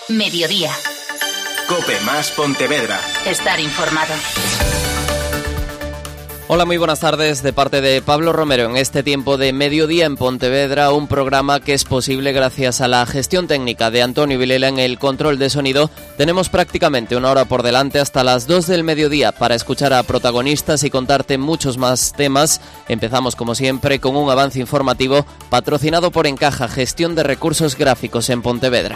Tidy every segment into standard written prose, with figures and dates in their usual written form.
Mediodía. COPE más Pontevedra. Estar informado. Hola, muy buenas tardes de parte de Pablo Romero en este tiempo de Mediodía en Pontevedra, un programa que es posible gracias a la gestión técnica de Antonio Vilela en el control de sonido. Tenemos prácticamente una hora por delante hasta las 2 del mediodía para escuchar a protagonistas y contarte muchos más temas. Empezamos como siempre con un avance informativo patrocinado por Encaja, gestión de recursos gráficos en Pontevedra.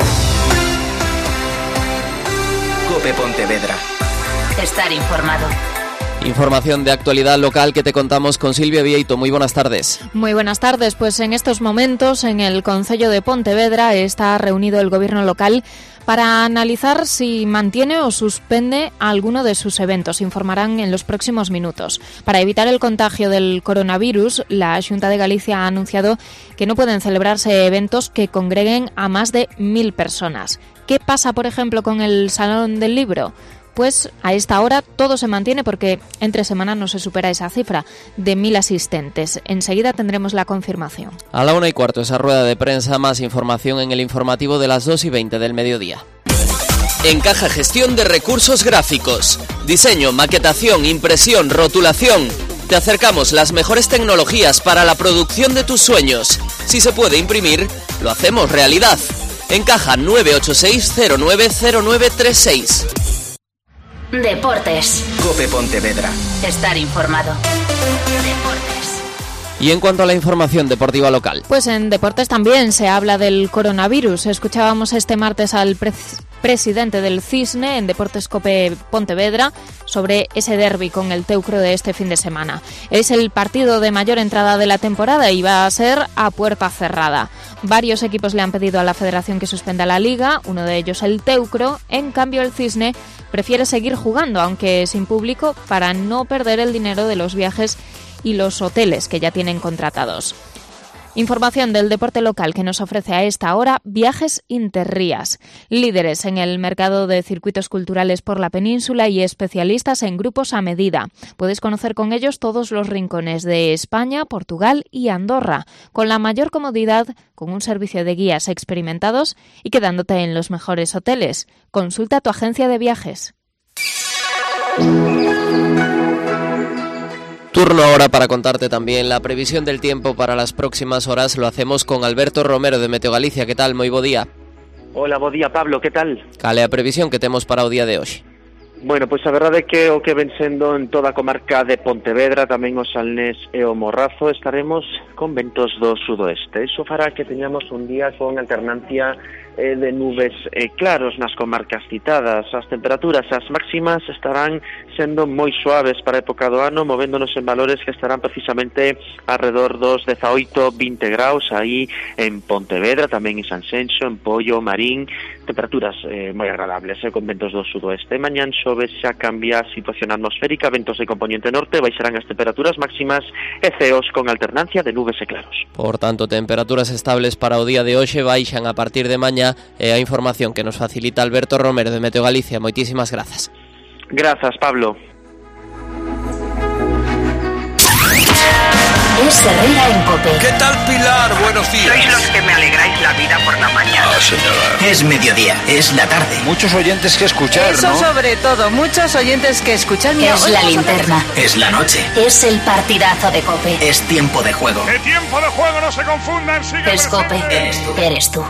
COPE Pontevedra. Estar informado. Información de actualidad local que te contamos con Silvia Vieito. Muy buenas tardes. Muy buenas tardes. Pues en estos momentos en el Concello de Pontevedra está reunido el gobierno local para analizar si mantiene o suspende alguno de sus eventos. Informarán en los próximos minutos. Para evitar el contagio del coronavirus, la Xunta de Galicia ha anunciado que no pueden celebrarse eventos que congreguen a más de 1.000 personas. ¿Qué pasa, por ejemplo, con el Salón del Libro? Pues a esta hora todo se mantiene porque entre semanas no se supera esa cifra de 1.000 asistentes. Enseguida tendremos la confirmación. A la 1:15 esa rueda de prensa, más información en el informativo de las 2:20 del mediodía. Encaja, gestión de recursos gráficos, diseño, maquetación, impresión, rotulación. Te acercamos las mejores tecnologías para la producción de tus sueños. Si se puede imprimir, lo hacemos realidad. Encaja 986-090936. Deportes. COPE Pontevedra. Estar informado. Deportes. Y en cuanto a la información deportiva local. Pues en deportes también se habla del coronavirus. Escuchábamos este martes al presidente del Cisne en Deportes COPE Pontevedra sobre ese derbi con el Teucro de este fin de semana. Es el partido de mayor entrada de la temporada y va a ser a puerta cerrada. Varios equipos le han pedido a la federación que suspenda la liga, uno de ellos el Teucro. En cambio el Cisne prefiere seguir jugando, aunque sin público, para no perder el dinero de los viajes y los hoteles que ya tienen contratados. Información del deporte local que nos ofrece a esta hora Viajes Interrías, líderes en el mercado de circuitos culturales por la península y especialistas en grupos a medida. Puedes conocer con ellos todos los rincones de España, Portugal y Andorra, con la mayor comodidad, con un servicio de guías experimentados y quedándote en los mejores hoteles. Consulta tu agencia de viajes. Turno ahora para contarte también la previsión del tiempo para las próximas horas. Lo hacemos con Alberto Romero de Meteo Galicia. ¿Qué tal? Moi bo día. Hola, bo día, Pablo, que tal? Cale a previsión que temos para o día de hoxe? Bueno, pois a verdade é que o que ven sendo en toda a comarca de Pontevedra, tamén o Salnés e o Morrazo, estaremos con ventos do sudoeste. Iso fará que teñamos un día con alternancia de nubes claros nas comarcas citadas. As temperaturas, as máximas, estarán sendo moi suaves para a época do ano, movéndonos en valores que estarán precisamente alrededor dos 18-20 graus aí en Pontevedra, tamén en Sanxenxo, en Poio, Marín, temperaturas moi agradables, con ventos do sudoeste. Mañán xoves xa cambia a situación atmosférica, ventos de componente norte, baixarán as temperaturas máximas e ceos con alternancia de nubes e claros. Por tanto, temperaturas estables para o día de hoxe, baixan a partir de mañá. E a información que nos facilita Alberto Romero de Meteo Galicia. Moitísimas grazas. Grazas, Pablo. Es Herrera en COPE. ¿Qué tal, Pilar? Buenos días. Sois los que me alegráis la vida por la mañana. Señora. Es mediodía, es la tarde. Muchos oyentes que escuchar, Eso ¿no? sobre todo, muchos oyentes que escuchan. Es la linterna. Es la noche. Es el partidazo de COPE. Es tiempo de juego. ¡El tiempo de juego no se confundan! Sigue Es COPE. Eres tú. Eres tú.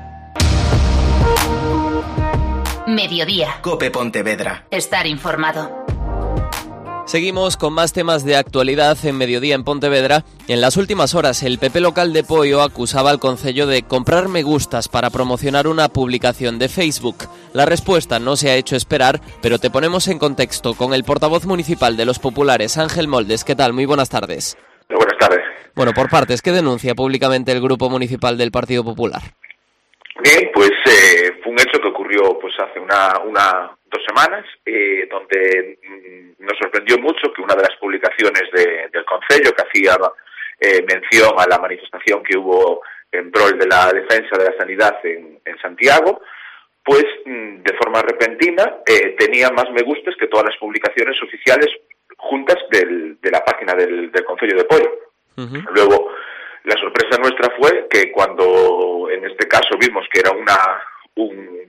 Mediodía. COPE Pontevedra. Estar informado. Seguimos con más temas de actualidad en Mediodía en Pontevedra. En las últimas horas, el PP local de Poio acusaba al concello de comprar me gustas para promocionar una publicación de Facebook. La respuesta no se ha hecho esperar, pero te ponemos en contexto con el portavoz municipal de los populares, Ángel Moldes. ¿Qué tal? Muy buenas tardes. Buenas tardes. Bueno, por partes, ¿qué denuncia públicamente el Grupo Municipal del Partido Popular? Bien, pues fue un hecho que ocurrió pues hace dos semanas, donde nos sorprendió mucho que una de las publicaciones del concello que hacía mención a la manifestación que hubo en prol de la defensa de la sanidad en Santiago, pues de forma repentina tenía más me gustes que todas las publicaciones oficiales juntas de la página del concello de Poio. Uh-huh. Luego, la sorpresa nuestra fue que cuando en este caso vimos que era un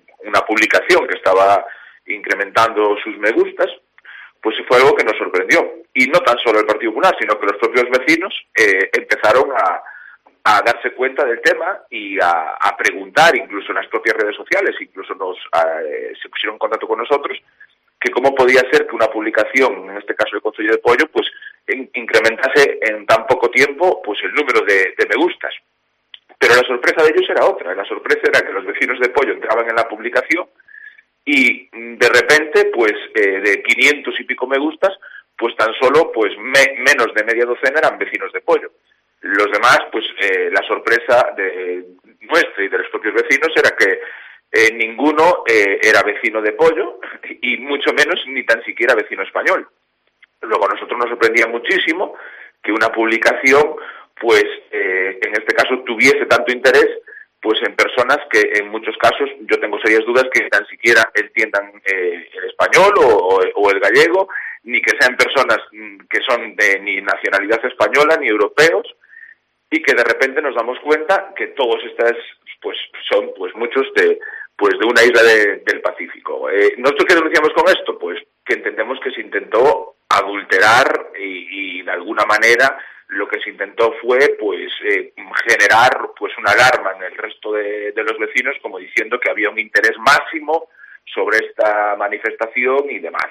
publicación que estaba incrementando sus me gustas, pues fue algo que nos sorprendió. Y no tan solo el Partido Popular, sino que los propios vecinos empezaron a darse cuenta del tema y a preguntar, incluso en las propias redes sociales, incluso se pusieron en contacto con nosotros, que cómo podía ser que una publicación, en este caso el Concello de Pollo, pues incrementase en tan poco tiempo pues el número de me gustas. Pero la sorpresa de ellos era otra. La sorpresa era que los vecinos de Pollo entraban en la publicación y de repente, pues de 500 y pico me gustas, pues tan solo pues menos de media docena eran vecinos de Pollo. Los demás, pues la sorpresa de nuestra y de los propios vecinos era que ninguno era vecino de Pollo y mucho menos ni tan siquiera vecino español. Luego a nosotros nos sorprendía muchísimo que una publicación, pues en este caso tuviese tanto interés, pues en personas que en muchos casos yo tengo serias dudas que tan siquiera entiendan el español o el gallego, ni que sean personas que son de ni nacionalidad española ni europeos, y que de repente nos damos cuenta que todos estas pues son pues muchos de una isla del Pacífico. ¿Nosotros qué denunciamos con esto? Pues que entendemos que se intentó adulterar y de alguna manera lo que se intentó fue pues generar pues una alarma en el resto de los vecinos, como diciendo que había un interés máximo sobre esta manifestación y demás.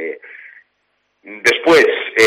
Después,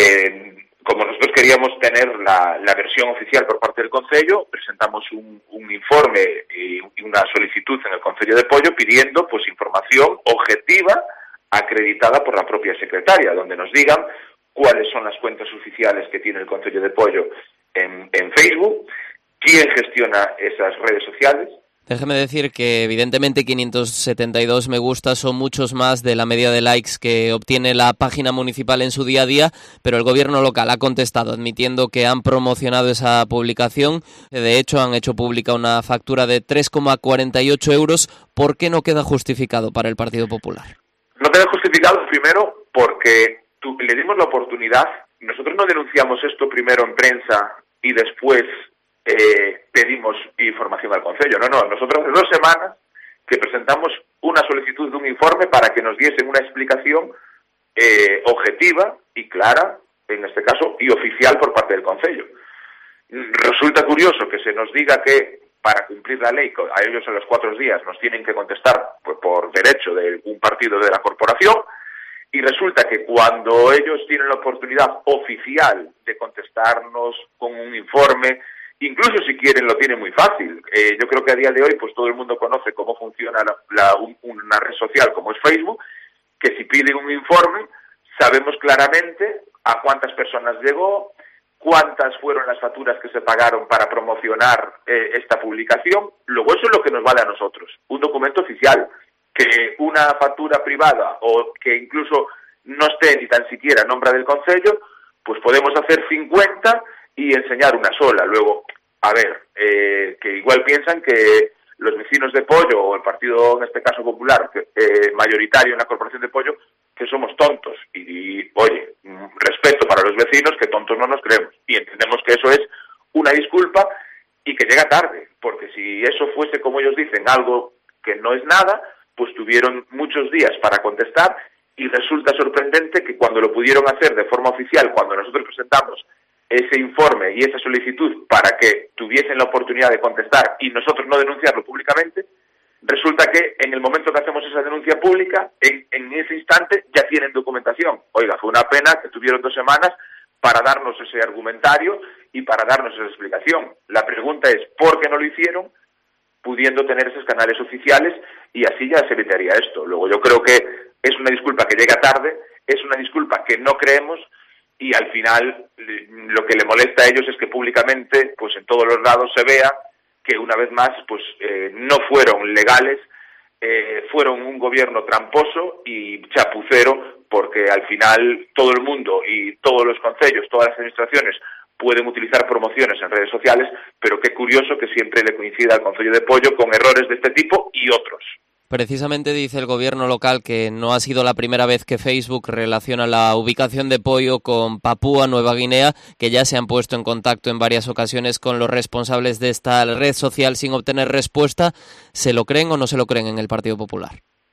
como nosotros queríamos tener la versión oficial por parte del Concello, presentamos un informe y una solicitud en el Concello de Pollo pidiendo pues información objetiva acreditada por la propia secretaria, donde nos digan cuáles son las cuentas oficiales que tiene el Concello de Pollo en Facebook, quién gestiona esas redes sociales. Déjeme decir que evidentemente 572 me gusta son muchos más de la media de likes que obtiene la página municipal en su día a día, pero el gobierno local ha contestado admitiendo que han promocionado esa publicación. De hecho, han hecho pública una factura de 3,48 euros. ¿Por qué no queda justificado para el Partido Popular? No queda justificado primero porque le dimos la oportunidad. Nosotros no denunciamos esto primero en prensa y después pedimos información al Concello. No, nosotros hace 2 semanas que presentamos una solicitud de un informe para que nos diesen una explicación objetiva y clara, en este caso, y oficial por parte del Concello. Resulta curioso que se nos diga que para cumplir la ley, a ellos en los 4 días nos tienen que contestar por derecho de un partido de la corporación, y resulta que cuando ellos tienen la oportunidad oficial de contestarnos con un informe, incluso si quieren lo tienen muy fácil. Yo creo que a día de hoy pues todo el mundo conoce cómo funciona una red social como es Facebook, que si piden un informe sabemos claramente a cuántas personas llegó, cuántas fueron las facturas que se pagaron para promocionar esta publicación. Luego eso es lo que nos vale a nosotros, un documento oficial. Que una factura privada o que incluso no esté ni tan siquiera en nombre del Concello, pues podemos hacer 50 y enseñar una sola. Luego, a ver, que igual piensan que los vecinos de Pollo o el partido, en este caso popular, mayoritario en la Corporación de Pollo, que somos tontos. Y oye, respeto para los vecinos, que tontos no nos creemos. Y entendemos que eso es una disculpa y que llega tarde, porque si eso fuese, como ellos dicen, algo que no es nada, pues tuvieron muchos días para contestar y resulta sorprendente que cuando lo pudieron hacer de forma oficial, cuando nosotros presentamos ese informe y esa solicitud para que tuviesen la oportunidad de contestar y nosotros no denunciarlo públicamente, resulta que en el momento que hacemos esa denuncia pública, en ese instante ya tienen documentación. Oiga, fue una pena que tuvieron 2 semanas para darnos ese argumentario y para darnos esa explicación. La pregunta es, ¿por qué no lo hicieron? Pudiendo tener esos canales oficiales y así ya se evitaría esto. Luego yo creo que es una disculpa que llega tarde, es una disculpa que no creemos y al final lo que le molesta a ellos es que públicamente, pues en todos los lados se vea que una vez más pues no fueron legales, fueron un gobierno tramposo y chapucero, porque al final todo el mundo y todos los concellos, todas las administraciones pueden utilizar promociones en redes sociales, pero qué curioso que siempre le coincida al Concello de Pollo con errores de este tipo y otros. Precisamente dice el gobierno local que no ha sido la primera vez que Facebook relaciona la ubicación de Pollo con Papúa Nueva Guinea, que ya se han puesto en contacto en varias ocasiones con los responsables de esta red social sin obtener respuesta. ¿Se lo creen o no se lo creen en el Partido Popular?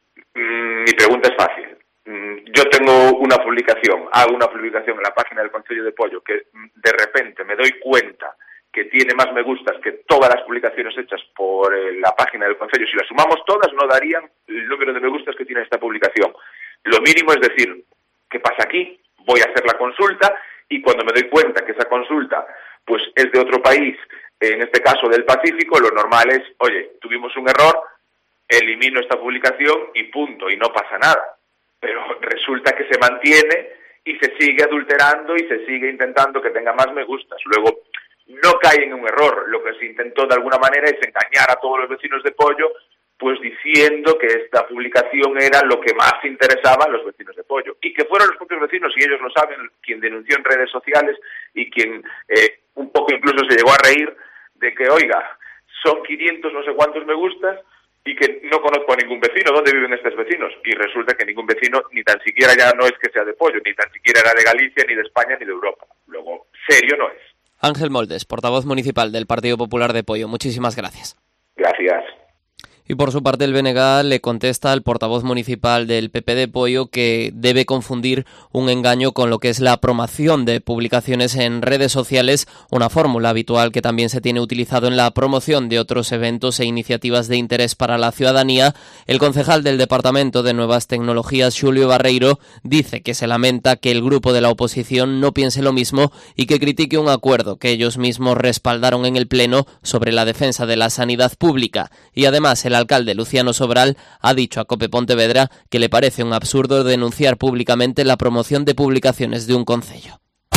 Mi pregunta es fácil. Yo tengo una publicación, hago una publicación en la página del Concello de Pollo que de repente me doy cuenta que tiene más me gustas que todas las publicaciones hechas por la página del Concello. Si las sumamos todas no darían el número de me gustas que tiene esta publicación. Lo mínimo es decir, ¿qué pasa aquí? Voy a hacer la consulta y cuando me doy cuenta que esa consulta pues es de otro país, en este caso del Pacífico, lo normal es, oye, tuvimos un error, elimino esta publicación y punto, y no pasa nada. Pero resulta que se mantiene y se sigue adulterando y se sigue intentando que tenga más me gustas. Luego, no cae en un error. Lo que se intentó de alguna manera es engañar a todos los vecinos de Pollo, pues diciendo que esta publicación era lo que más interesaba a los vecinos de Pollo. Y que fueron los propios vecinos, y ellos lo saben, quien denunció en redes sociales y quien un poco incluso se llegó a reír de que, oiga, son 500 no sé cuántos me gustas, y que no conozco a ningún vecino. ¿Dónde viven estos vecinos? Y resulta que ningún vecino, ni tan siquiera ya no es que sea de Pollo, ni tan siquiera era de Galicia, ni de España, ni de Europa. Luego, serio no es. Ángel Moldes, portavoz municipal del Partido Popular de Pollo. Muchísimas gracias. Gracias. Y por su parte el BNG le contesta al portavoz municipal del PP de Pollo que debe confundir un engaño con lo que es la promoción de publicaciones en redes sociales, una fórmula habitual que también se tiene utilizado en la promoción de otros eventos e iniciativas de interés para la ciudadanía. El concejal del Departamento de Nuevas Tecnologías, Xulio Barreiro, dice que se lamenta que el grupo de la oposición no piense lo mismo y que critique un acuerdo que ellos mismos respaldaron en el Pleno sobre la defensa de la sanidad pública. Y además el alcalde Luciano Sobral ha dicho a COPE Pontevedra que le parece un absurdo denunciar públicamente la promoción de publicaciones de un concello.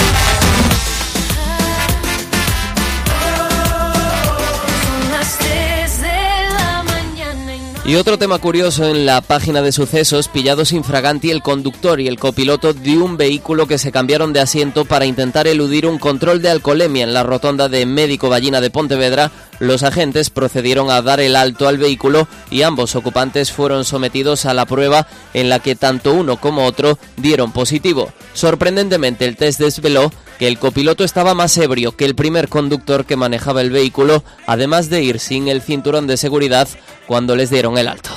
Y otro tema curioso en la página de sucesos, pillados infraganti el conductor y el copiloto de un vehículo que se cambiaron de asiento para intentar eludir un control de alcoholemia en la rotonda de Médico Ballina de Pontevedra. Los agentes procedieron a dar el alto al vehículo y ambos ocupantes fueron sometidos a la prueba en la que tanto uno como otro dieron positivo. Sorprendentemente, el test desveló que el copiloto estaba más ebrio que el primer conductor que manejaba el vehículo, además de ir sin el cinturón de seguridad cuando les dieron el alto.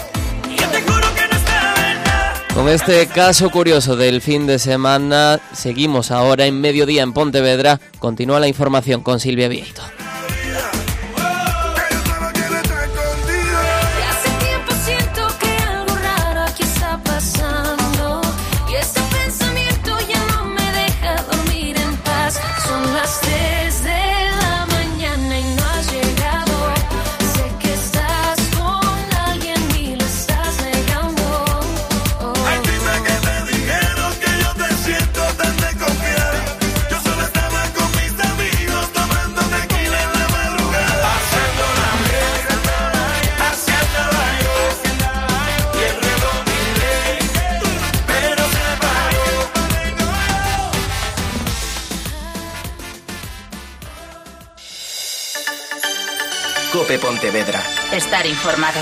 Con este caso curioso del fin de semana, seguimos ahora en Mediodía en Pontevedra. Continúa la información con Silvia Vieito. COPE Pontevedra. Estar informado.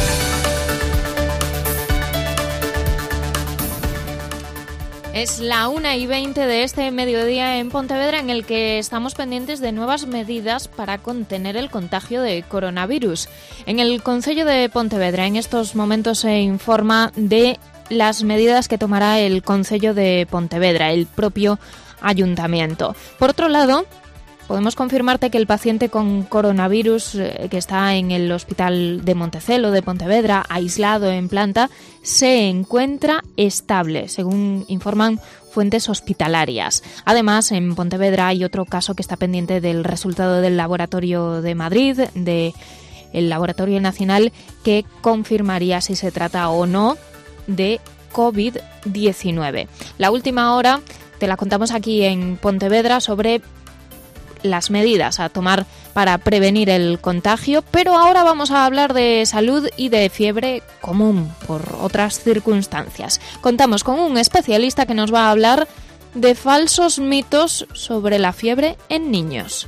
Es la 1:20 de este mediodía en Pontevedra, en el que estamos pendientes de nuevas medidas para contener el contagio de coronavirus. En el Concello de Pontevedra en estos momentos se informa de las medidas que tomará el Concello de Pontevedra, el propio ayuntamiento. Por otro lado, podemos confirmarte que el paciente con coronavirus que está en el Hospital de Montecelo de Pontevedra, aislado en planta, se encuentra estable, según informan fuentes hospitalarias. Además, en Pontevedra hay otro caso que está pendiente del resultado del laboratorio de Madrid, del Laboratorio Nacional, que confirmaría si se trata o no de COVID-19. La última hora te la contamos aquí en Pontevedra sobre las medidas a tomar para prevenir el contagio, pero ahora vamos a hablar de salud y de fiebre común por otras circunstancias. Contamos con un especialista que nos va a hablar de falsos mitos sobre la fiebre en niños.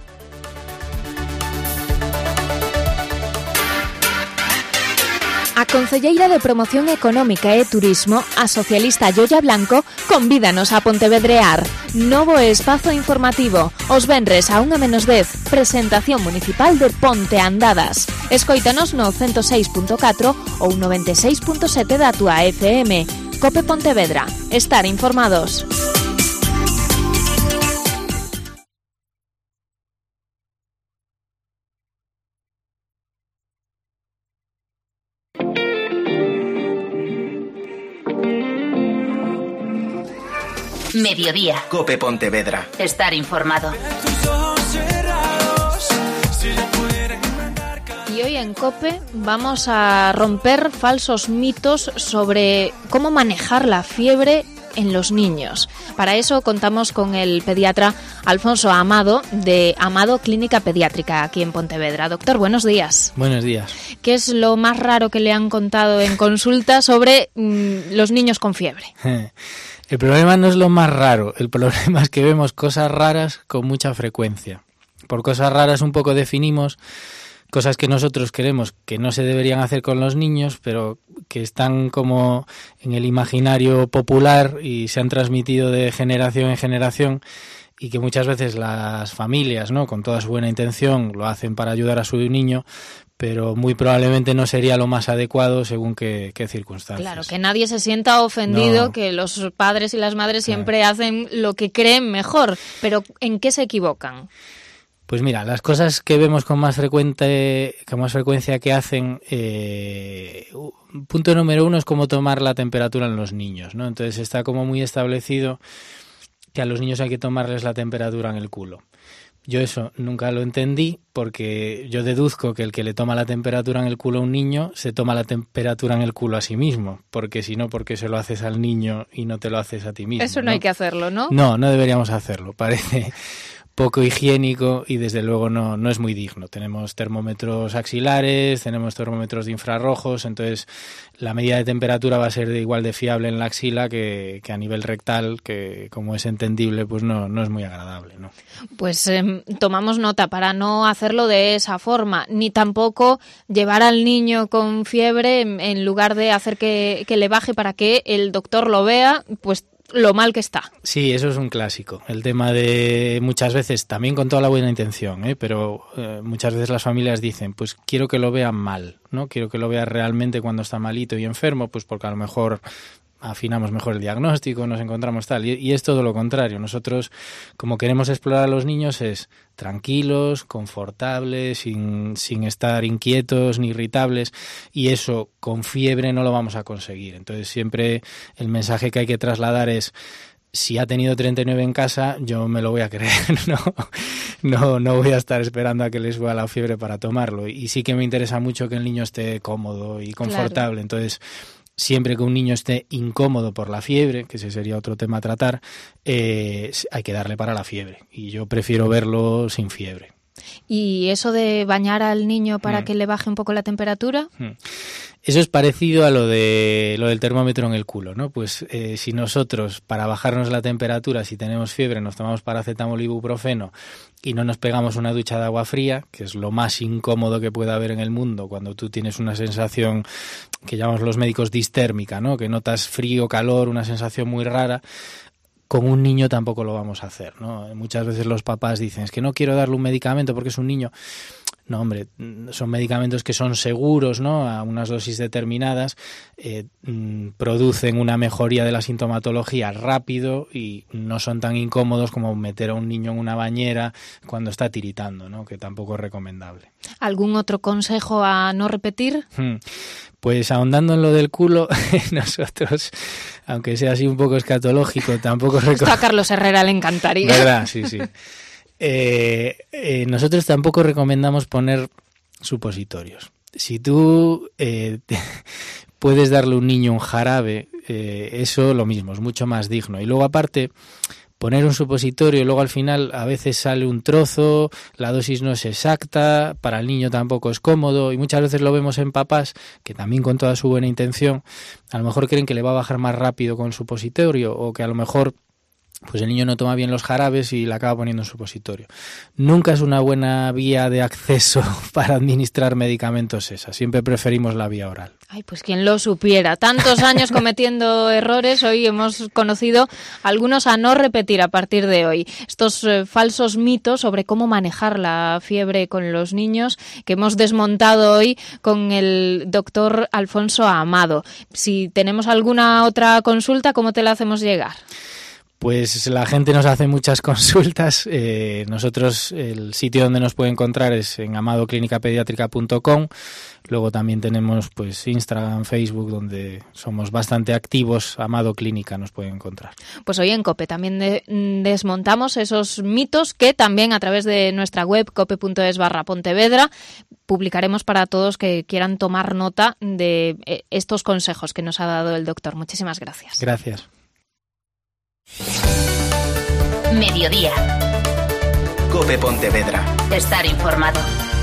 A Concelleira de Promoción Económica e Turismo, a socialista Yolla Blanco, convídanos a Pontevedrear. Novo espazo informativo, os venres a 1:10, presentación municipal de Ponte Andadas. Escoítanos no 106.4 ou 96.7 da tua FM. Cope Pontevedra. Estar informados. Mediodía. Cope Pontevedra. Estar informado. Y hoy en COPE vamos a romper falsos mitos sobre cómo manejar la fiebre en los niños. Para eso contamos con el pediatra Alfonso Amado, de Amado Clínica Pediátrica, aquí en Pontevedra. Doctor, buenos días. Buenos días. ¿Qué es lo más raro que le han contado en consulta sobre los niños con fiebre? El problema no es lo más raro, el problema es que vemos cosas raras con mucha frecuencia. Por cosas raras un poco definimos cosas que nosotros queremos que no se deberían hacer con los niños, pero que están como en el imaginario popular y se han transmitido de generación en generación, y que muchas veces las familias, ¿no?, con toda su buena intención, lo hacen para ayudar a su niño, pero muy probablemente no sería lo más adecuado según qué circunstancias. Claro, que nadie se sienta ofendido, no. Que los padres y las madres siempre hacen lo que creen mejor, pero ¿en qué se equivocan? Pues mira, las cosas que vemos con más frecuencia que hacen, punto número 1 es cómo tomar la temperatura en los niños, ¿no? Entonces está como muy establecido que a los niños hay que tomarles la temperatura en el culo. Yo eso nunca lo entendí, porque yo deduzco que el que le toma la temperatura en el culo a un niño se toma la temperatura en el culo a sí mismo, porque si no, ¿por qué se lo haces al niño y no te lo haces a ti mismo? Eso no hay que hacerlo, ¿no? No deberíamos hacerlo, parece poco higiénico y desde luego no es muy digno. Tenemos termómetros axilares, tenemos termómetros de infrarrojos, entonces la medida de temperatura va a ser igual de fiable en la axila que a nivel rectal, que como es entendible, pues no es muy agradable, ¿no? Pues tomamos nota para no hacerlo de esa forma, ni tampoco llevar al niño con fiebre en lugar de hacer que le baje para que el doctor lo vea, pues lo mal que está. Sí, eso es un clásico. El tema de muchas veces, también con toda la buena intención, pero muchas veces las familias dicen, pues quiero que lo vean mal, ¿no? Quiero que lo vea realmente cuando está malito y enfermo, pues porque a lo mejor afinamos mejor el diagnóstico, nos encontramos tal. Y es todo lo contrario. Nosotros, como queremos explorar a los niños, es tranquilos, confortables, sin estar inquietos ni irritables, y eso con fiebre no lo vamos a conseguir. Entonces siempre el mensaje que hay que trasladar es: si ha tenido 39 en casa, yo me lo voy a creer, no voy a estar esperando a que les suba la fiebre para tomarlo. Y sí que me interesa mucho que el niño esté cómodo y confortable. Claro. Entonces, siempre que un niño esté incómodo por la fiebre, que ese sería otro tema a tratar, hay que darle para la fiebre. Y yo prefiero verlo sin fiebre. ¿Y eso de bañar al niño para que le baje un poco la temperatura? Eso es parecido a lo del termómetro en el culo, ¿no? Pues si nosotros, para bajarnos la temperatura, si tenemos fiebre, nos tomamos paracetamol y ibuprofeno y no nos pegamos una ducha de agua fría, que es lo más incómodo que puede haber en el mundo cuando tú tienes una sensación que llamamos los médicos distérmica, ¿no?, que notas frío, calor, una sensación muy rara, con un niño tampoco lo vamos a hacer, ¿no? Muchas veces los papás dicen, es que no quiero darle un medicamento porque es un niño. No, hombre, son medicamentos que son seguros, ¿no?, a unas dosis determinadas, producen una mejoría de la sintomatología rápido y no son tan incómodos como meter a un niño en una bañera cuando está tiritando, ¿no?, que tampoco es recomendable. ¿Algún otro consejo a no repetir? Pues ahondando en lo del culo, nosotros, aunque sea así un poco escatológico, tampoco Esto a Carlos Herrera le encantaría. ¿Verdad? Sí. Nosotros tampoco recomendamos poner supositorios. Si tú puedes darle a un niño un jarabe, eso lo mismo, es mucho más digno. Y luego aparte, poner un supositorio y luego al final a veces sale un trozo, la dosis no es exacta, para el niño tampoco es cómodo, y muchas veces lo vemos en papás que también con toda su buena intención a lo mejor creen que le va a bajar más rápido con el supositorio, o que a lo mejor pues el niño no toma bien los jarabes y le acaba poniendo un supositorio. Nunca es una buena vía de acceso para administrar medicamentos esa. Siempre preferimos la vía oral. Ay, pues quien lo supiera. Tantos años cometiendo errores, hoy hemos conocido algunos a no repetir a partir de hoy. Estos falsos mitos sobre cómo manejar la fiebre con los niños que hemos desmontado hoy con el doctor Alfonso Amado. Si tenemos alguna otra consulta, ¿cómo te la hacemos llegar? Pues la gente nos hace muchas consultas. Nosotros, el sitio donde nos puede encontrar es en amadoclinicapediatrica.com. Luego también tenemos pues Instagram, Facebook, donde somos bastante activos. Amado Clínica nos puede encontrar. Pues hoy en COPE también desmontamos esos mitos que también a través de nuestra web cope.es/Pontevedra publicaremos para todos que quieran tomar nota de estos consejos que nos ha dado el doctor. Muchísimas gracias. Gracias. Mediodía. COPE Pontevedra. Estar informado.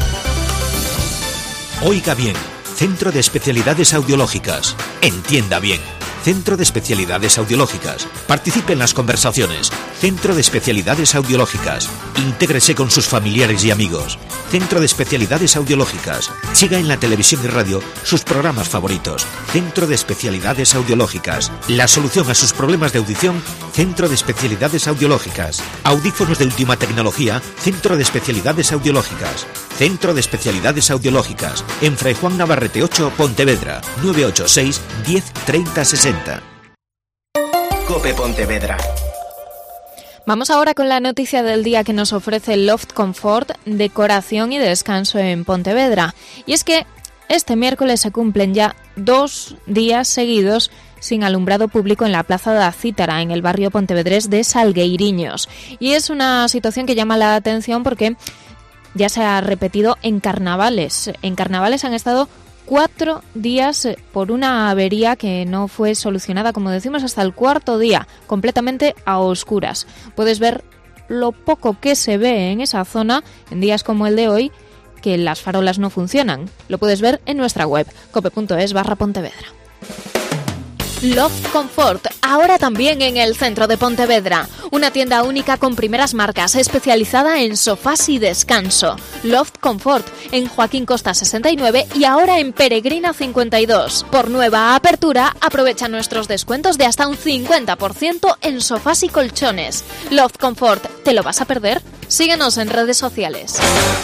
Oiga bien, Centro de Especialidades Audiológicas. Entienda bien. Centro de Especialidades Audiológicas. Participe en las conversaciones. Centro de Especialidades Audiológicas. Intégrese con sus familiares y amigos. Centro de Especialidades Audiológicas. Siga en la televisión y radio sus programas favoritos. Centro de Especialidades Audiológicas. La solución a sus problemas de audición. Centro de Especialidades Audiológicas. Audífonos de última tecnología. Centro de Especialidades Audiológicas. Centro de Especialidades Audiológicas. En Fray Juan Navarrete 8, Pontevedra. 986 10 30 60. COPE Pontevedra. Vamos ahora con la noticia del día que nos ofrece Loft Comfort, decoración y descanso en Pontevedra. Y es que este miércoles se cumplen ya 2 días seguidos sin alumbrado público en la Plaza da Cítara, en el barrio pontevedrés de Salgueiriños. Y es una situación que llama la atención porque ya se ha repetido en carnavales. En carnavales han estado 4 días por una avería que no fue solucionada, como decimos, hasta el 4.º día, completamente a oscuras. Puedes ver lo poco que se ve en esa zona en días como el de hoy, que las farolas no funcionan. Lo puedes ver en nuestra web, cope.es/Pontevedra. Loft Comfort, ahora también en el centro de Pontevedra. Una tienda única con primeras marcas, especializada en sofás y descanso. Loft Comfort, en Joaquín Costa 69 y ahora en Peregrina 52. Por nueva apertura, aprovecha nuestros descuentos de hasta un 50% en sofás y colchones. Loft Comfort, ¿te lo vas a perder? Síguenos en redes sociales.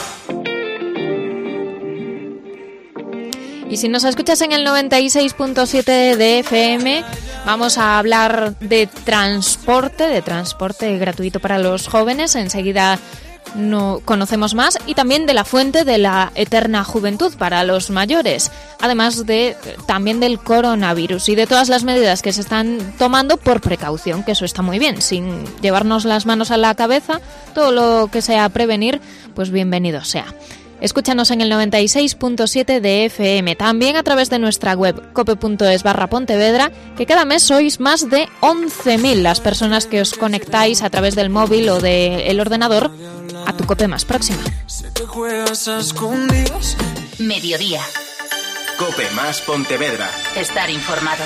Y si nos escuchas en el 96.7 de FM, vamos a hablar de transporte gratuito para los jóvenes. Enseguida conocemos más, y también de la fuente de la eterna juventud para los mayores, además también del coronavirus y de todas las medidas que se están tomando por precaución, que eso está muy bien, sin llevarnos las manos a la cabeza. Todo lo que sea prevenir, pues bienvenido sea. Escúchanos en el 96.7 de FM, también a través de nuestra web cope.es/Pontevedra, que cada mes sois más de 11.000 las personas que os conectáis a través del móvil o del ordenador a tu COPE más próxima. Mediodía. COPE más Pontevedra. Estar informado.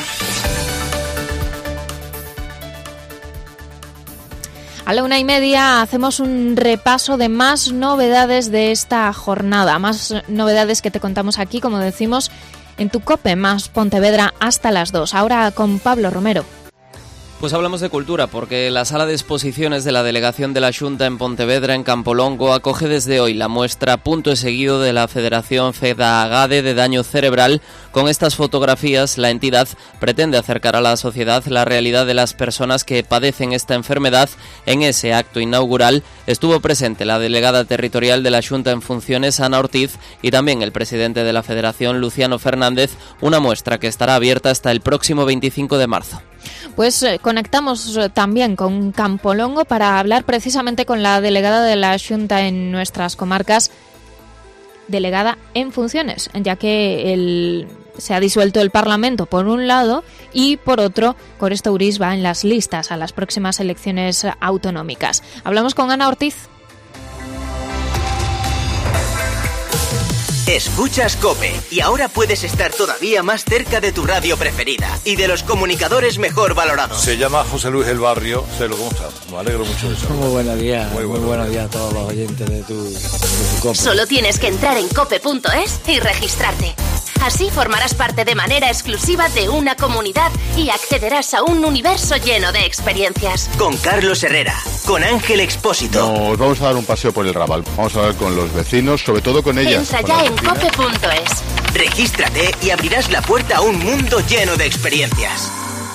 A la 1:30 hacemos un repaso de más novedades de esta jornada, más novedades que te contamos aquí, como decimos, en tu COPE más Pontevedra hasta las 2. Ahora con Pablo Romero. Pues hablamos de cultura, porque la sala de exposiciones de la Delegación de la Xunta en Pontevedra, en Campolongo, acoge desde hoy la muestra Punto y Seguido de la Federación FEDAGADE de Daño Cerebral. Con estas fotografías, la entidad pretende acercar a la sociedad la realidad de las personas que padecen esta enfermedad. En ese acto inaugural estuvo presente la delegada territorial de la Xunta en funciones, Ana Ortiz, y también el presidente de la Federación, Luciano Fernández, una muestra que estará abierta hasta el próximo 25 de marzo. Pues conectamos también con Campolongo para hablar precisamente con la delegada de la Xunta en nuestras comarcas, delegada en funciones, ya que se ha disuelto el Parlamento por un lado y por otro, Corestourís va en las listas a las próximas elecciones autonómicas. Hablamos con Ana Ortiz. Escuchas COPE y ahora puedes estar todavía más cerca de tu radio preferida y de los comunicadores mejor valorados. Se llama José Luis El Barrio. ¿Cómo estás? Me alegro mucho de eso. Muy buenos días. Muy buenos días a todos los oyentes de tu COPE. Solo tienes que entrar en cope.es y registrarte. Así formarás parte de manera exclusiva de una comunidad y accederás a un universo lleno de experiencias. Con Carlos Herrera, con Ángel Expósito. Nos vamos a dar un paseo por el Raval. Vamos a hablar con los vecinos, sobre todo con ellas. Entra ya en cope.es. Regístrate y abrirás la puerta a un mundo lleno de experiencias.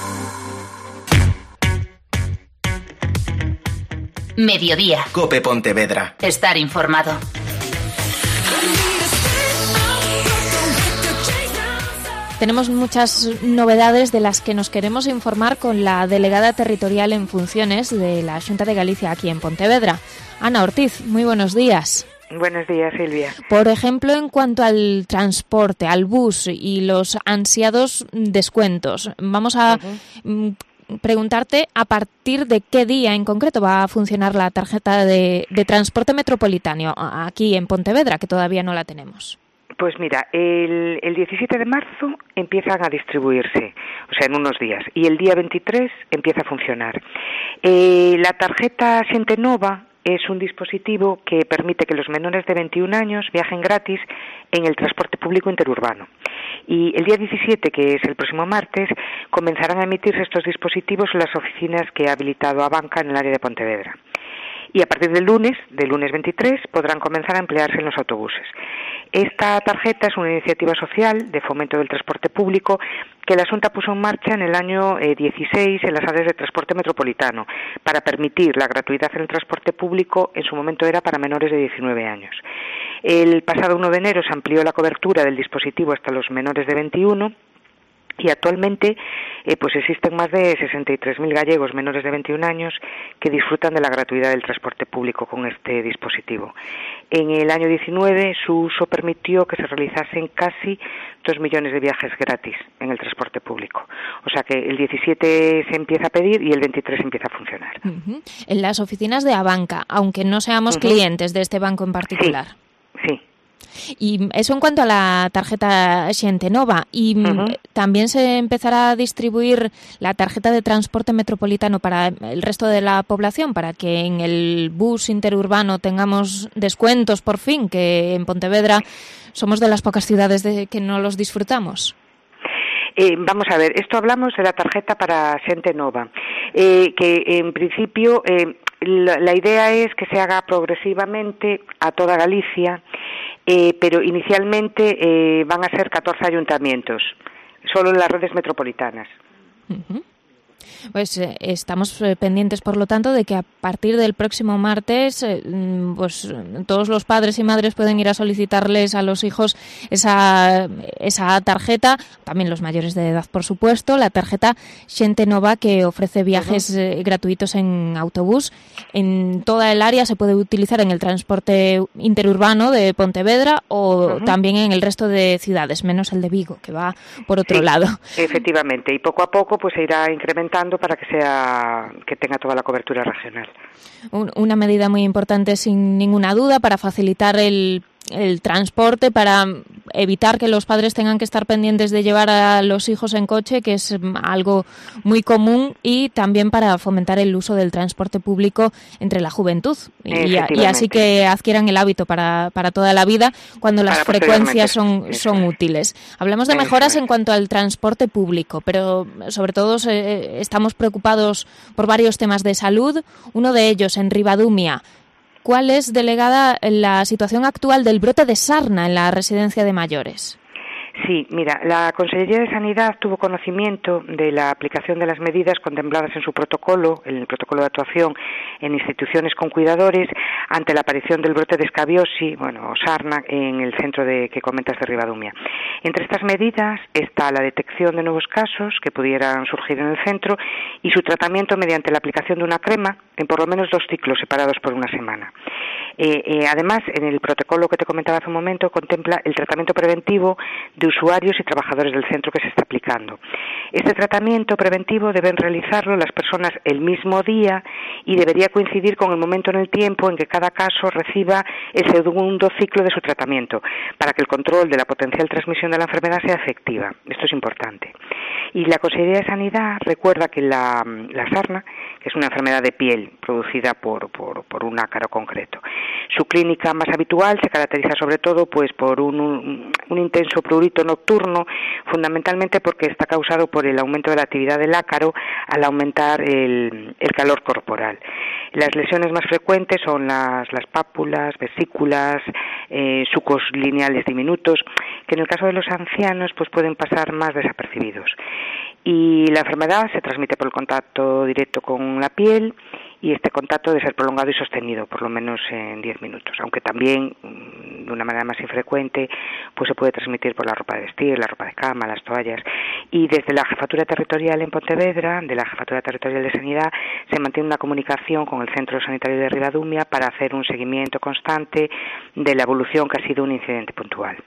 Mediodía. Cope Pontevedra. Estar informado. Tenemos muchas novedades de las que nos queremos informar con la delegada territorial en funciones de la Xunta de Galicia aquí en Pontevedra. Ana Ortiz, muy buenos días. Buenos días, Silvia. Por ejemplo, en cuanto al transporte, al bus y los ansiados descuentos, vamos a preguntarte a partir de qué día en concreto va a funcionar la tarjeta de transporte metropolitano aquí en Pontevedra, que todavía no la tenemos. Pues mira, el 17 de marzo empiezan a distribuirse, o sea, en unos días, y el día 23 empieza a funcionar. La tarjeta Xente Nova es un dispositivo que permite que los menores de 21 años viajen gratis en el transporte público interurbano. Y el día 17, que es el próximo martes, comenzarán a emitirse estos dispositivos en las oficinas que ha habilitado Abanca en el área de Pontevedra. Y a partir del lunes 23, podrán comenzar a emplearse en los autobuses. Esta tarjeta es una iniciativa social de fomento del transporte público que la Xunta puso en marcha en el año 16 en las áreas de transporte metropolitano para permitir la gratuidad en el transporte público. En su momento era para menores de 19 años. El pasado 1 de enero se amplió la cobertura del dispositivo hasta los menores de 21 y actualmente pues existen más de 63.000 gallegos menores de 21 años que disfrutan de la gratuidad del transporte público con este dispositivo. En el año 19 su uso permitió que se realizasen casi 2 millones de viajes gratis en el transporte público. O sea que el 17 se empieza a pedir y el 23 empieza a funcionar. En las oficinas de Abanca, aunque no seamos clientes de este banco en particular. Sí. Y eso en cuanto a la tarjeta Xente Nova. Y también se empezará a distribuir la tarjeta de transporte metropolitano para el resto de la población, para que en el bus interurbano tengamos descuentos por fin, que en Pontevedra somos de las pocas ciudades que no los disfrutamos. Vamos a ver, esto hablamos de la tarjeta para Xente Nova, que en principio la idea es que se haga progresivamente a toda Galicia, pero inicialmente van a ser 14 ayuntamientos, solo en las redes metropolitanas. Pues estamos pendientes, por lo tanto, de que a partir del próximo martes pues todos los padres y madres pueden ir a solicitarles a los hijos esa tarjeta, también los mayores de edad, por supuesto, la tarjeta Xente Nova, que ofrece viajes gratuitos en autobús. En toda el área se puede utilizar en el transporte interurbano de Pontevedra o también en el resto de ciudades, menos el de Vigo, que va por otro lado. Efectivamente, y poco a poco pues se irá incrementando para que tenga toda la cobertura regional. Una medida muy importante, sin ninguna duda, para facilitar el transporte, para evitar que los padres tengan que estar pendientes de llevar a los hijos en coche, que es algo muy común, y también para fomentar el uso del transporte público entre la juventud y así que adquieran el hábito para toda la vida cuando las frecuencias son útiles. Hablamos de mejoras en cuanto al transporte público, pero sobre todo estamos preocupados por varios temas de salud. Uno de ellos en Ribadumia. ¿Cuál es, delegada, la situación actual del brote de sarna en la residencia de mayores? Sí, mira, la Consellería de Sanidad tuvo conocimiento de la aplicación de las medidas contempladas en su protocolo, en el protocolo de actuación en instituciones con cuidadores, ante la aparición del brote de escabiosis, o sarna, en el centro que comentas de Ribadumia. Entre estas medidas está la detección de nuevos casos que pudieran surgir en el centro y su tratamiento mediante la aplicación de una crema en por lo menos 2 ciclos separados por una semana. Además, en el protocolo que te comentaba hace un momento, contempla el tratamiento preventivo de usuarios y trabajadores del centro que se está aplicando. Este tratamiento preventivo deben realizarlo las personas el mismo día y debería coincidir con el momento en el tiempo en que cada caso reciba el segundo ciclo de su tratamiento, para que el control de la potencial transmisión de la enfermedad sea efectiva. Esto es importante. Y la Consejería de Sanidad recuerda que la sarna, que es una enfermedad de piel producida por un ácaro concreto. Su clínica más habitual se caracteriza sobre todo pues por un intenso prurito nocturno, fundamentalmente porque está causado por el aumento de la actividad del ácaro al aumentar el calor corporal. Las lesiones más frecuentes son las pápulas, vesículas, sucos lineales diminutos, que en el caso de los ancianos pues pueden pasar más desapercibidos. Y la enfermedad se transmite por el contacto directo con la piel, y este contacto debe ser prolongado y sostenido, por lo menos en 10 minutos, aunque también, de una manera más infrecuente, pues se puede transmitir por la ropa de vestir, la ropa de cama, las toallas. Y desde la Jefatura Territorial en Pontevedra, de la Jefatura Territorial de Sanidad, se mantiene una comunicación con el Centro Sanitario de Ribadumia para hacer un seguimiento constante de la evolución que ha sido un incidente puntual.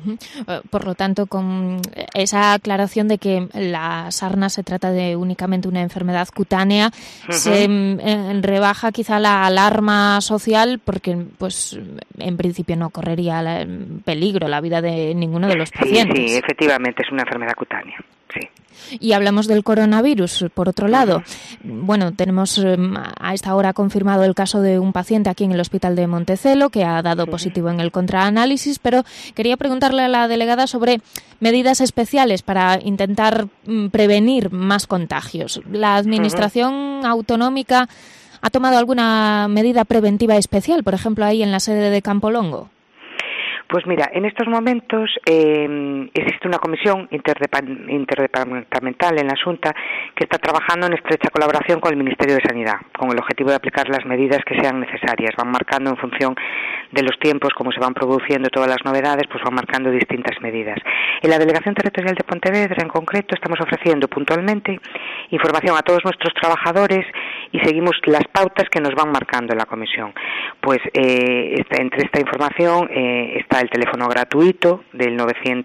Por lo tanto, con esa aclaración de que la sarna se trata de únicamente una enfermedad cutánea, se rebaja quizá la alarma social, porque pues en principio no correría peligro la vida de ninguno de los pacientes. Sí, efectivamente es una enfermedad cutánea, sí. Y hablamos del coronavirus, por otro lado. Bueno, tenemos a esta hora confirmado el caso de un paciente aquí en el Hospital de Montecelo que ha dado positivo en el contraanálisis, pero quería preguntarle a la delegada sobre medidas especiales para intentar prevenir más contagios. ¿La Administración autonómica ha tomado alguna medida preventiva especial, por ejemplo, ahí en la sede de Campolongo? Pues mira, en estos momentos existe una comisión interdepartamental en la Xunta que está trabajando en estrecha colaboración con el Ministerio de Sanidad, con el objetivo de aplicar las medidas que sean necesarias. Van marcando en función de los tiempos, como se van produciendo todas las novedades, pues van marcando distintas medidas. En la Delegación Territorial de Pontevedra, en concreto, estamos ofreciendo puntualmente información a todos nuestros trabajadores y seguimos las pautas que nos van marcando en la comisión. Pues entre esta información está el teléfono gratuito del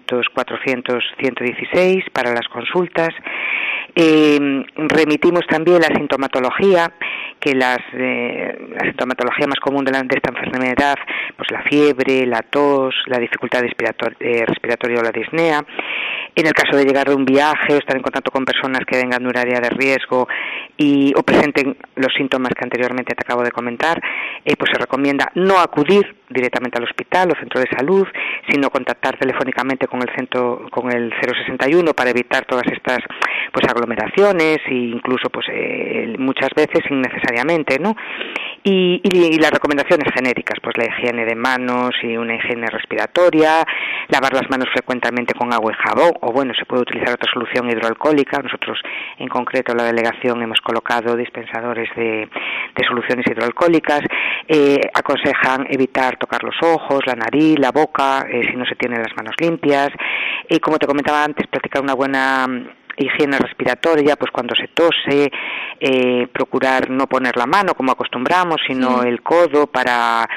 900-400-116 para las consultas. Remitimos también la sintomatología, que la sintomatología más común de esta enfermedad, pues la fiebre, la tos, la dificultad respiratoria o la disnea. En el caso de llegar de un viaje o estar en contacto con personas que vengan de un área de riesgo o presenten los síntomas que anteriormente te acabo de comentar, pues se recomienda no acudir directamente al hospital o centro de salud, sino contactar telefónicamente con el 061 para evitar todas estas pues aglomeraciones e incluso pues muchas veces innecesariamente, ¿no? Y las recomendaciones genéricas, pues la higiene de manos y una higiene respiratoria, lavar las manos frecuentemente con agua y jabón, o bueno, se puede utilizar otra solución hidroalcohólica. Nosotros, en concreto, en la delegación hemos colocado dispensadores de soluciones hidroalcohólicas. Aconsejan evitar tocar los ojos, la nariz, la boca, si no se tienen las manos limpias. Y como te comentaba antes, practicar una buena higiene respiratoria, pues cuando se tose, procurar no poner la mano como acostumbramos, sino el codo para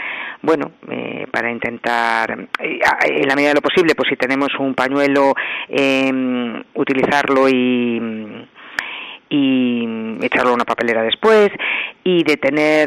intentar, en la medida de lo posible, pues si tenemos un pañuelo, utilizarlo y echarlo a una papelera después, y de tener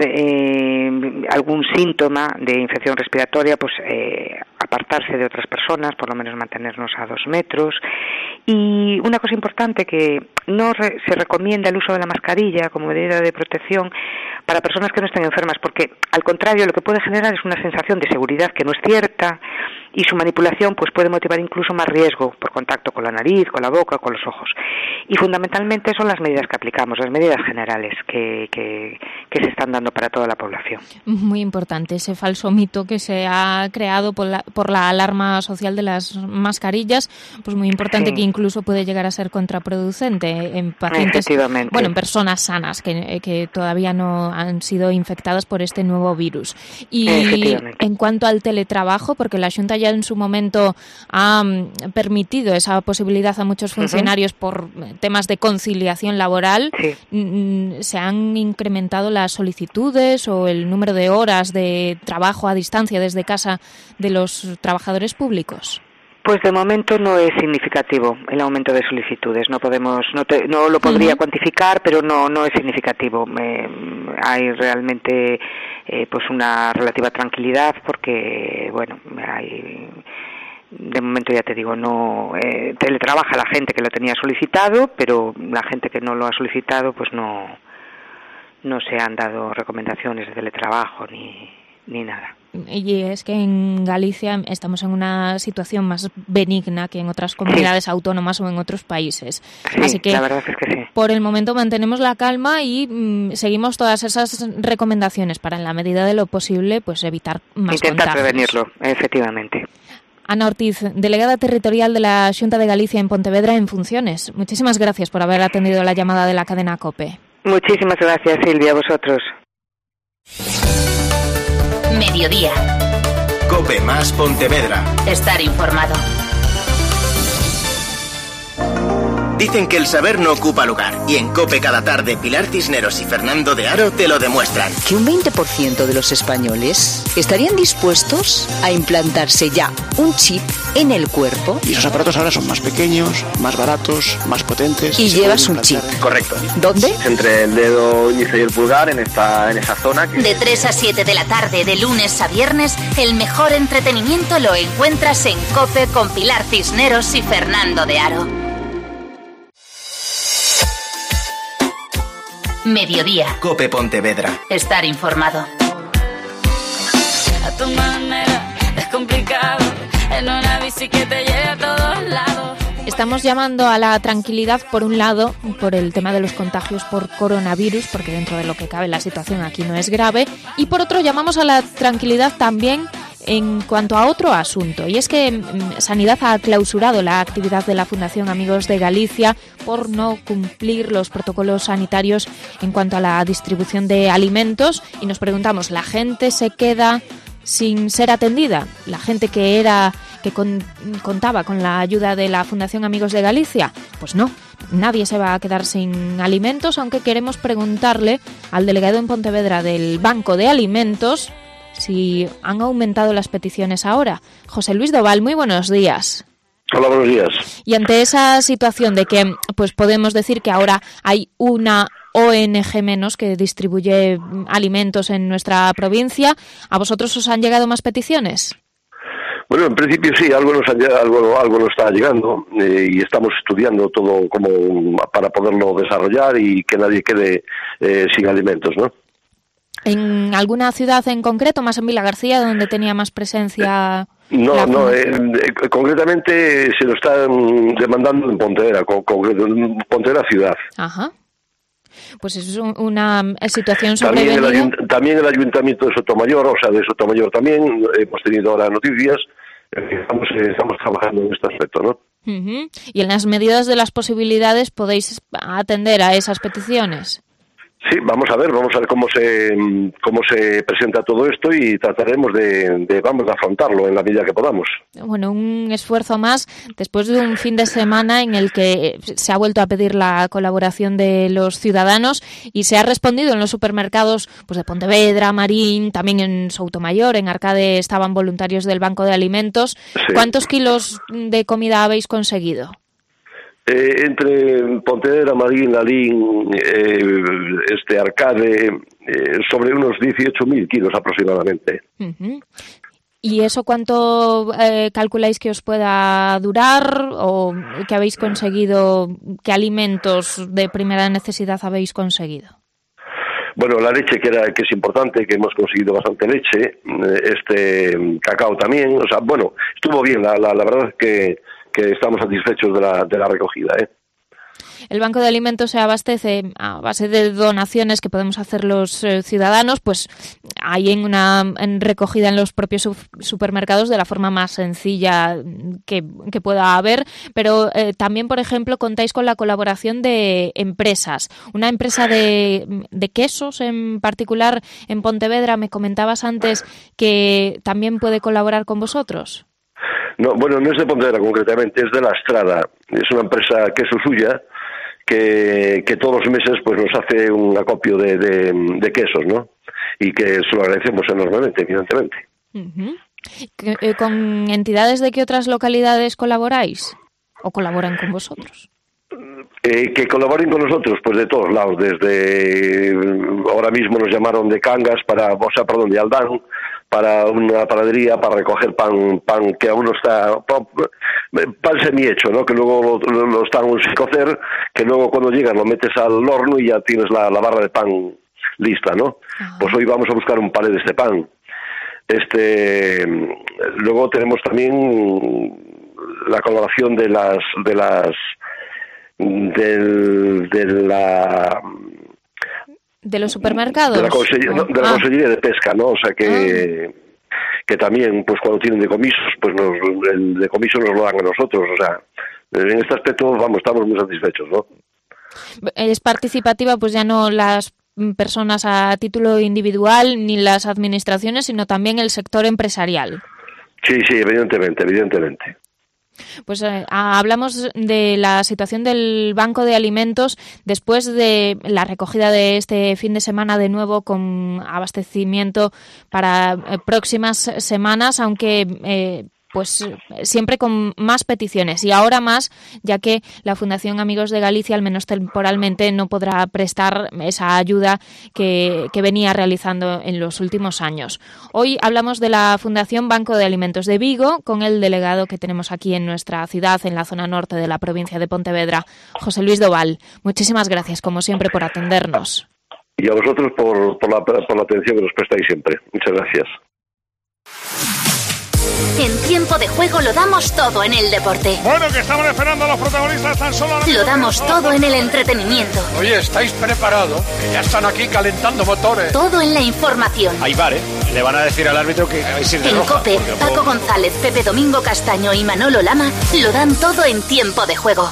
algún síntoma de infección respiratoria, pues apartarse de otras personas, por lo menos mantenernos a 2 metros. Y una cosa importante, que no se recomienda el uso de la mascarilla como medida de protección para personas que no estén enfermas, porque al contrario lo que puede generar es una sensación de seguridad que no es cierta, y su manipulación pues puede motivar incluso más riesgo por contacto con la nariz, con la boca, con los ojos. Y fundamentalmente son las medidas que aplicamos, las medidas generales que se están dando para toda la población. Muy importante ese falso mito que se ha creado por la alarma social de las mascarillas, pues muy importante, que incluso puede llegar a ser contraproducente en pacientes, en personas sanas que todavía no han sido infectadas por este nuevo virus. Y en cuanto al teletrabajo, porque la Xunta ya ya en su momento ha permitido esa posibilidad a muchos funcionarios por temas de conciliación laboral, ¿se han incrementado las solicitudes o el número de horas de trabajo a distancia desde casa de los trabajadores públicos? Pues de momento no es significativo el aumento de solicitudes. No lo podría cuantificar, pero no es significativo. Hay realmente pues una relativa tranquilidad porque, bueno, de momento ya te digo, teletrabaja la gente que lo tenía solicitado, pero la gente que no lo ha solicitado, pues no se han dado recomendaciones de teletrabajo ni nada. Y es que en Galicia estamos en una situación más benigna que en otras comunidades autónomas o en otros países. Sí, así que la verdad es que sí. Por el momento mantenemos la calma y seguimos todas esas recomendaciones para, en la medida de lo posible, pues evitar más Intentar contagios. prevenirlo, efectivamente. Ana Ortiz, delegada territorial de la Xunta de Galicia en Pontevedra en funciones. Muchísimas gracias por haber atendido la llamada de la cadena COPE. Muchísimas gracias, Silvia, a vosotros. Mediodía. Cope más Pontevedra. Estar informado. Dicen que el saber no ocupa lugar, y en COPE cada tarde Pilar Cisneros y Fernando de Aro te lo demuestran. Que un 20% de los españoles estarían dispuestos a implantarse ya un chip en el cuerpo. Y esos aparatos ahora son más pequeños, más baratos, más potentes. Y llevas un chip. Correcto. ¿Dónde? Entre el dedo índice y el pulgar, en esa zona. De 3 a 7 de la tarde, de lunes a viernes, el mejor entretenimiento lo encuentras en COPE con Pilar Cisneros y Fernando de Aro. Mediodía. Cope Pontevedra. Estar informado. A tu manera es complicado, en una bici que te lleve a todos lados. Estamos llamando a la tranquilidad, por un lado, por el tema de los contagios por coronavirus, porque dentro de lo que cabe la situación aquí no es grave, y por otro llamamos a la tranquilidad también en cuanto a otro asunto, y es que Sanidad ha clausurado la actividad de la Fundación Amigos de Galicia por no cumplir los protocolos sanitarios en cuanto a la distribución de alimentos, y nos preguntamos, ¿la gente se queda sin ser atendida? ¿La gente que contaba con la ayuda de la Fundación Amigos de Galicia? Pues no, nadie se va a quedar sin alimentos, aunque queremos preguntarle al delegado en Pontevedra del Banco de Alimentos si han aumentado las peticiones ahora. José Luis Doval, muy buenos días. Hola, buenos días. Y ante esa situación de que pues podemos decir que ahora hay una ONG menos que distribuye alimentos en nuestra provincia, ¿a vosotros os han llegado más peticiones? Bueno, en principio sí, algo nos está llegando y estamos estudiando todo como para poderlo desarrollar y que nadie quede sin alimentos, ¿no? ¿En alguna ciudad en concreto, más en Vilagarcía, donde tenía más presencia? No, concretamente se lo están demandando en Pontevedra, Pontevedra ciudad. Ajá. Pues es una situación sobrevenida. También el Ayuntamiento de Sotomayor, también, hemos tenido ahora noticias, estamos trabajando en este aspecto, ¿no? Uh-huh. Y en las medidas de las posibilidades podéis atender a esas peticiones. Sí, vamos a ver cómo se presenta todo esto y trataremos de afrontarlo en la medida que podamos. Bueno, un esfuerzo más después de un fin de semana en el que se ha vuelto a pedir la colaboración de los ciudadanos y se ha respondido en los supermercados pues de Pontevedra, Marín, también en Soutomayor, en Arcade estaban voluntarios del Banco de Alimentos. Sí. ¿Cuántos kilos de comida habéis conseguido? Entre Pontevedra, Marín, Lalín, Arcade, sobre unos 18.000 kilos aproximadamente. Uh-huh. ¿Y eso cuánto calculáis que os pueda durar o que habéis conseguido, qué alimentos de primera necesidad habéis conseguido? Bueno, la leche que es importante, que hemos conseguido bastante leche, cacao también, o sea, bueno, estuvo bien, la verdad es que estamos satisfechos de la recogida, ¿eh? El Banco de Alimentos se abastece a base de donaciones que podemos hacer los ciudadanos, pues hay en recogida en los propios supermercados de la forma más sencilla que pueda haber, pero también, por ejemplo, contáis con la colaboración de empresas. Una empresa de quesos en particular en Pontevedra, me comentabas antes que también puede colaborar con vosotros. No, bueno, no es de Pontevedra concretamente, es de La Estrada. Es una empresa queso suya que todos los meses pues nos hace un acopio de quesos, ¿no? Y que se lo agradecemos enormemente, evidentemente. Uh-huh. ¿Con entidades de qué otras localidades colaboráis? ¿O colaboran con vosotros? Que colaboren con nosotros, pues de todos lados. Desde ahora mismo nos llamaron de Cangas, de Aldán, para una panadería, para recoger pan que aún no está, pan semi-hecho, ¿no? Que luego lo están sin cocer, que luego cuando llegan lo metes al horno y ya tienes la barra de pan lista, ¿no? Uh-huh. Pues hoy vamos a buscar un palé de este pan. Luego tenemos también la colaboración de los supermercados, de la Consellería de Pesca, ¿no? O sea que también, pues cuando tienen decomisos, pues el decomiso nos lo dan a nosotros. O sea, en este aspecto, estamos muy satisfechos, ¿no? Es participativa, pues ya no las personas a título individual ni las administraciones, sino también el sector empresarial. Sí, evidentemente. Pues hablamos de la situación del Banco de Alimentos después de la recogida de este fin de semana de nuevo con abastecimiento para próximas semanas, aunque pues siempre con más peticiones y ahora más, ya que la Fundación Amigos de Galicia, al menos temporalmente, no podrá prestar esa ayuda que venía realizando en los últimos años. Hoy hablamos de la Fundación Banco de Alimentos de Vigo con el delegado que tenemos aquí en nuestra ciudad, en la zona norte de la provincia de Pontevedra, José Luis Doval. Muchísimas gracias, como siempre, por atendernos. Y a vosotros por la atención que nos prestáis siempre. Muchas gracias. En Tiempo de Juego lo damos todo en el deporte. Bueno, que estamos esperando a los protagonistas tan solo. Lo damos todo en el entretenimiento. Oye, ¿estáis preparados? Que ya están aquí calentando motores. Todo en la información. Hay VAR, ¿eh? Le van a decir al árbitro que vais a ir de roja. En COPE, Paco González, Pepe Domingo Castaño y Manolo Lama lo dan todo en Tiempo de Juego.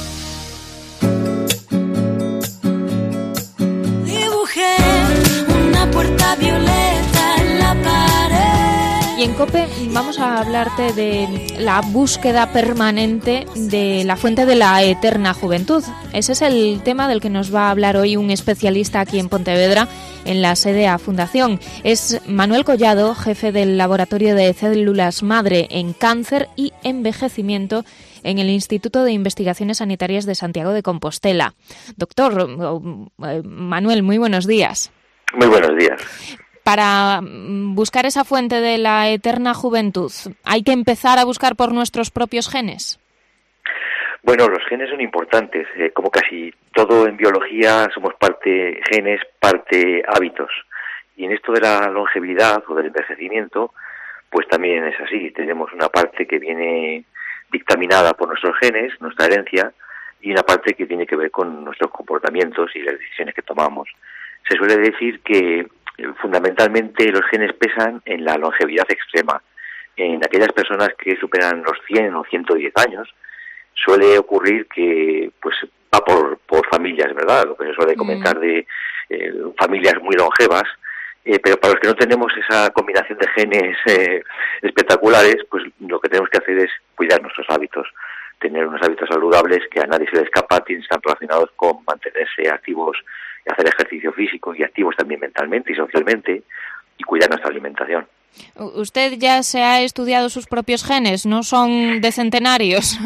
Dibujé una puerta violeta en la pared. Y en COPE vamos a hablarte de la búsqueda permanente de la fuente de la eterna juventud. Ese es el tema del que nos va a hablar hoy un especialista aquí en Pontevedra, en la sede A Fundación. Es Manuel Collado, jefe del Laboratorio de Células Madre en Cáncer y Envejecimiento en el Instituto de Investigaciones Sanitarias de Santiago de Compostela. Doctor Manuel, muy buenos días. Muy buenos días. Para buscar esa fuente de la eterna juventud, ¿hay que empezar a buscar por nuestros propios genes? Bueno, los genes son importantes. Como casi todo en biología, somos parte genes, parte hábitos. Y en esto de la longevidad o del envejecimiento, pues también es así. Tenemos una parte que viene dictaminada por nuestros genes, nuestra herencia, y una parte que tiene que ver con nuestros comportamientos y las decisiones que tomamos. Se suele decir que fundamentalmente los genes pesan en la longevidad extrema. En aquellas personas que superan los 100 o 110 años, suele ocurrir que pues va por familias, ¿verdad? Lo que se suele comentar de familias muy longevas, pero para los que no tenemos esa combinación de genes espectaculares, pues lo que tenemos que hacer es cuidar nuestros hábitos, tener unos hábitos saludables que a nadie se le escapa, están relacionados con mantenerse activos, hacer ejercicio físico y activos también mentalmente y socialmente, y cuidar nuestra alimentación. ¿Usted ya se ha estudiado sus propios genes? ¿No son de centenarios?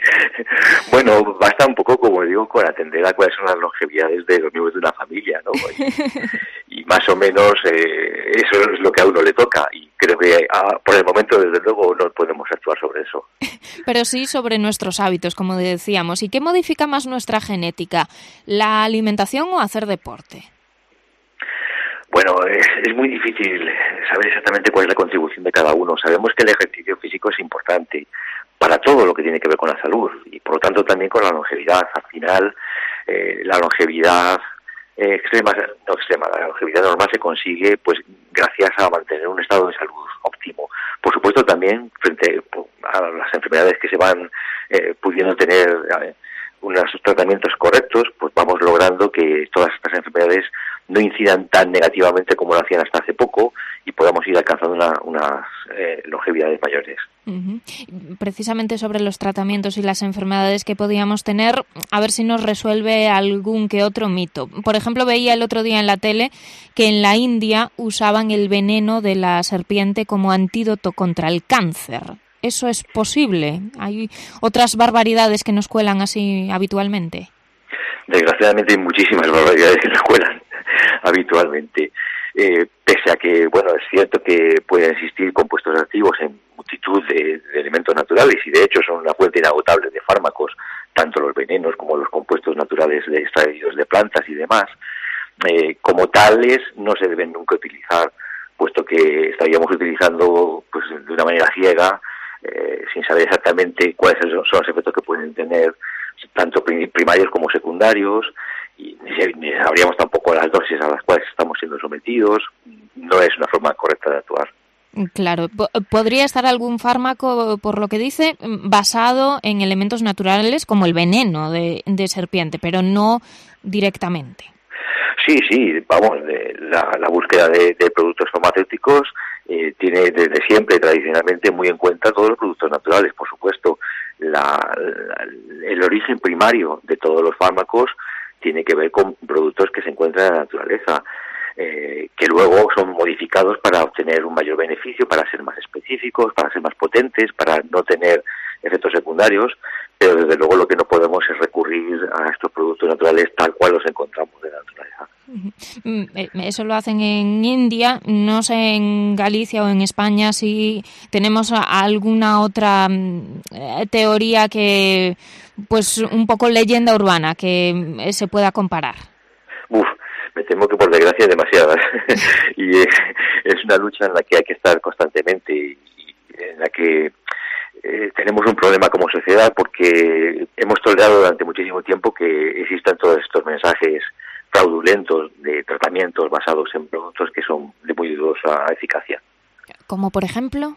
Bueno, basta un poco, como digo, con atender a cuáles son las longevidades de los miembros de una familia, ¿no? Y más o menos eso es lo que a uno le toca, y creo que por el momento, desde luego, no podemos actuar sobre eso. Pero sí sobre nuestros hábitos, como decíamos. ¿Y qué modifica más nuestra genética? ¿La alimentación o hacer deporte? Bueno, es muy difícil saber exactamente cuál es la contribución de cada uno. Sabemos que el ejercicio físico es importante para todo lo que tiene que ver con la salud y, por lo tanto, también con la longevidad. Al final, la longevidad la longevidad normal se consigue pues gracias a mantener un estado de salud óptimo. Por supuesto, también frente a las enfermedades que se van pudiendo tener unos tratamientos correctos, pues vamos logrando que todas estas enfermedades no incidan tan negativamente como lo hacían hasta hace poco, y podamos ir alcanzando unas longevidades mayores. Precisamente sobre los tratamientos y las enfermedades que podíamos tener, a ver si nos resuelve algún que otro mito. Por ejemplo, veía el otro día en la tele que en la India usaban el veneno de la serpiente como antídoto contra el cáncer. ¿Eso es posible? ¿Hay otras barbaridades que nos cuelan así habitualmente? Desgraciadamente hay muchísimas barbaridades que nos cuelan habitualmente. Pese a que, bueno, es cierto que pueden existir compuestos activos en multitud de elementos naturales y de hecho son una fuente inagotable de fármacos, tanto los venenos como los compuestos naturales extraídos de plantas y demás, como tales no se deben nunca utilizar, puesto que estaríamos utilizando pues de una manera ciega, sin saber exactamente cuáles son los efectos que pueden tener tanto primarios como secundarios, y ni sabríamos tampoco las dosis a las cuales estamos siendo sometidos. No es una forma correcta de actuar. Claro, podría estar algún fármaco, por lo que dice, basado en elementos naturales como el veneno de serpiente, pero no directamente. Sí, vamos, la búsqueda de productos farmacéuticos tiene desde siempre, tradicionalmente, muy en cuenta todos los productos naturales. Por supuesto, el origen primario de todos los fármacos tiene que ver con productos que se encuentran en la naturaleza, que luego son modificados para obtener un mayor beneficio, para ser más específicos, para ser más potentes, para no tener efectos secundarios, pero desde luego lo que no podemos es recurrir a estos productos naturales tal cual los encontramos en la naturaleza. Eso lo hacen en India, no sé en Galicia o en España si tenemos alguna otra teoría que, pues un poco leyenda urbana, que se pueda comparar. Me temo que por desgracia hay demasiadas y es una lucha en la que hay que estar constantemente y en la que tenemos un problema como sociedad porque hemos tolerado durante muchísimo tiempo que existan todos estos mensajes fraudulentos de tratamientos basados en productos que son de muy dudosa eficacia. ¿Como por ejemplo?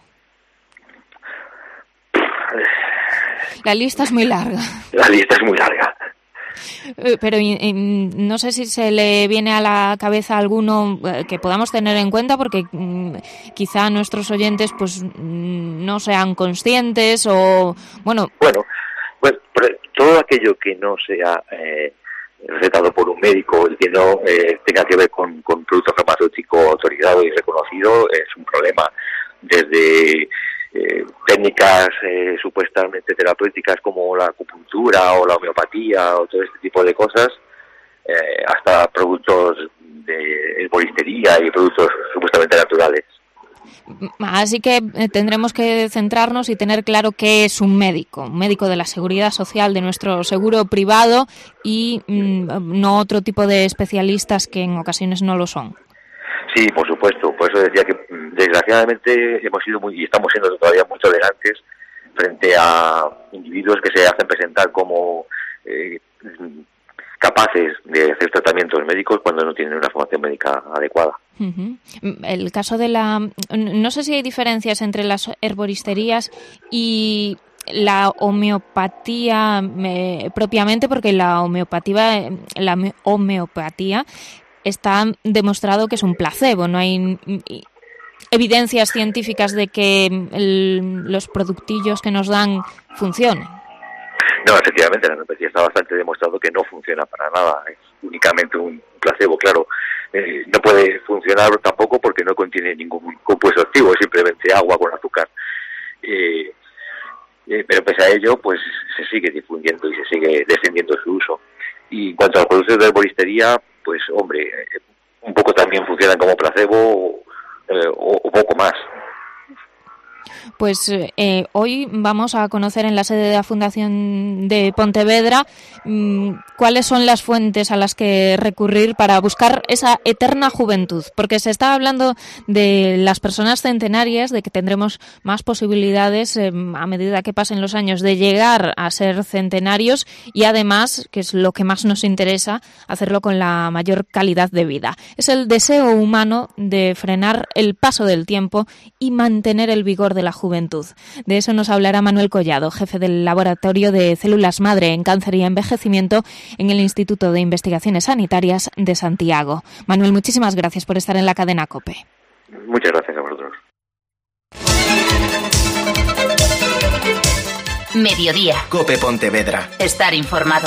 La lista es muy larga. La lista es muy larga. Pero no sé si se le viene a la cabeza alguno que podamos tener en cuenta porque quizá nuestros oyentes pues no sean conscientes o bueno pues todo aquello que no sea recetado por un médico y que no tenga que ver con producto farmacéutico autorizado y reconocido es un problema, desde técnicas supuestamente terapéuticas como la acupuntura o la homeopatía o todo este tipo de cosas, hasta productos de herboristería y productos supuestamente naturales. Así que tendremos que centrarnos y tener claro qué es un médico de la seguridad social, de nuestro seguro privado y no otro tipo de especialistas que en ocasiones no lo son. Sí, por supuesto. Por eso decía que desgraciadamente hemos sido y estamos siendo todavía muy tolerantes frente a individuos que se hacen presentar como capaces de hacer tratamientos médicos cuando no tienen una formación médica adecuada. El caso de no sé si hay diferencias entre las herboristerías y la homeopatía propiamente, porque la homeopatía está demostrado que es un placebo, no hay evidencias científicas de que los productillos que nos dan funcionen. No, efectivamente, la homeopatía está bastante demostrado que no funciona para nada, es únicamente un placebo, claro. No puede funcionar tampoco porque no contiene ningún compuesto activo, es simplemente agua con azúcar. Pero pese a ello, pues se sigue difundiendo y se sigue defendiendo su uso. Y en cuanto a los productos de herboristería, pues hombre, un poco también funcionan como placebo o poco más. Pues hoy vamos a conocer en la sede de la Fundación de Pontevedra cuáles son las fuentes a las que recurrir para buscar esa eterna juventud, porque se está hablando de las personas centenarias, de que tendremos más posibilidades a medida que pasen los años de llegar a ser centenarios y además, que es lo que más nos interesa, hacerlo con la mayor calidad de vida. Es el deseo humano de frenar el paso del tiempo y mantener el vigor de la juventud. De eso nos hablará Manuel Collado, jefe del Laboratorio de Células Madre en Cáncer y Envejecimiento en el Instituto de Investigaciones Sanitarias de Santiago. Manuel, muchísimas gracias por estar en la cadena COPE. Muchas gracias a vosotros. Mediodía. COPE Pontevedra. Estar informado.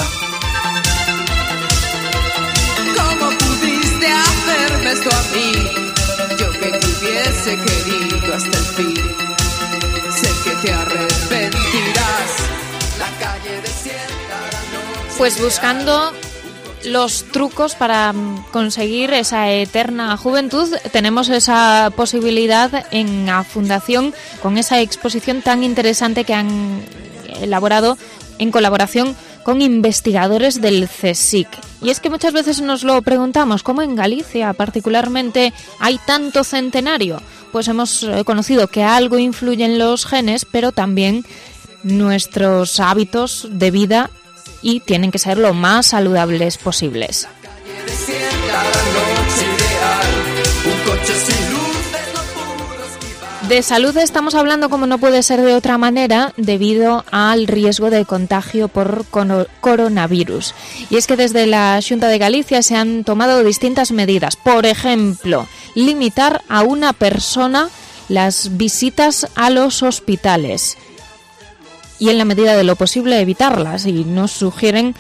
¿Cómo pudiste hacerme esto a mí? Yo que te hubiese querido hasta el fin. Sé que te arrepentirás. La calle desierta la noche. Pues buscando los trucos para conseguir esa eterna juventud, tenemos esa posibilidad en la Fundación con esa exposición tan interesante que han elaborado en colaboración con investigadores del CSIC. Y es que muchas veces nos lo preguntamos, ¿cómo en Galicia particularmente hay tanto centenario? Pues hemos conocido que algo influye en los genes, pero también nuestros hábitos de vida, y tienen que ser lo más saludables posibles. De salud estamos hablando, como no puede ser de otra manera, debido al riesgo de contagio por coronavirus. Y es que desde la Xunta de Galicia se han tomado distintas medidas. Por ejemplo, limitar a una persona las visitas a los hospitales. Y en la medida de lo posible evitarlas, y nos sugieren